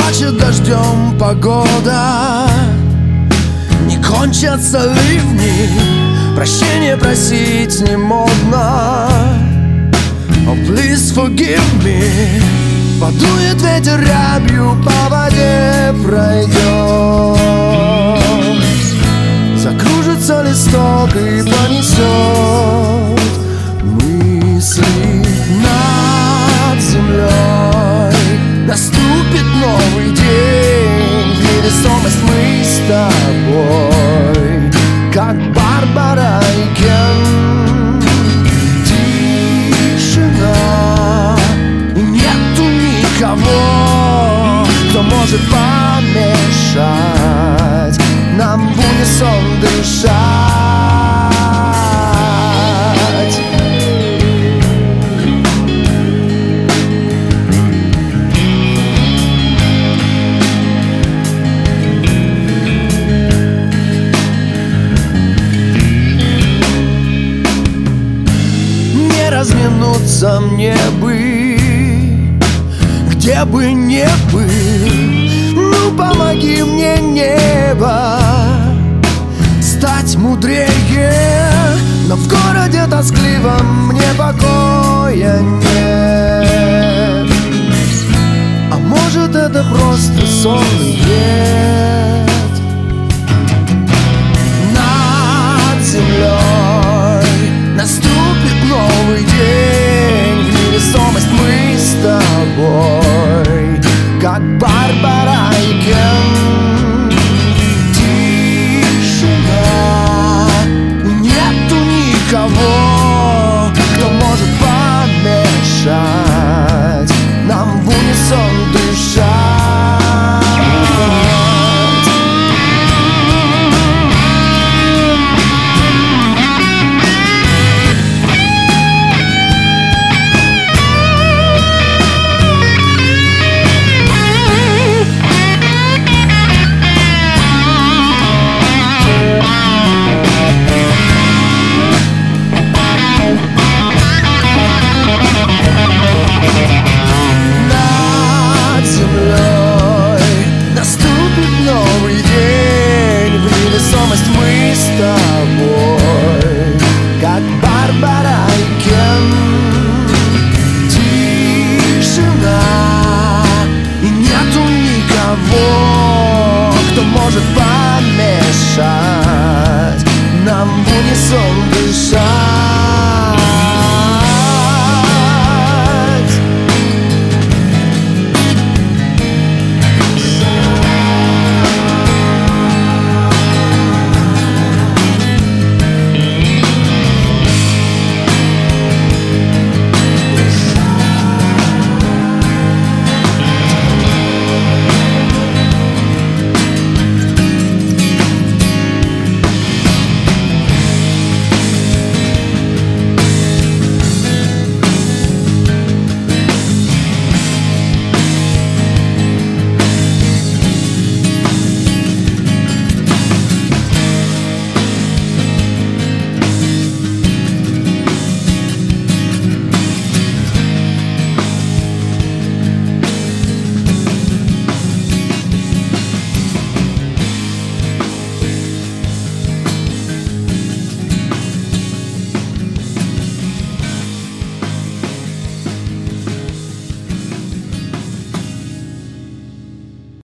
Хочет дождем погода, не кончатся ливни, прощения просить не модно. Oh, please forgive me. Подует ветер рябью, по воде пройдет. Закружится листок и понесет мысли над землей. Наступит новый день, в невесомость мы с тобой, как Барбара и Кен. Тишина, и нету никого, кто может помешать нам в унисон дышать. Разминуться мне бы, где бы не был. Ну помоги мне, небо, стать мудрее. Но в городе тоскливом мне покоя нет. А может это просто сонный бред? Над землей наступит новый день, в невесомость мы с тобой, как Барбара и Кен. Тишина, нету никого, кто может помешать нам в унисон дышать. Мы с тобой, как Барбара и Кен. Тишина, и нету никого, кто может помешать нам в унисон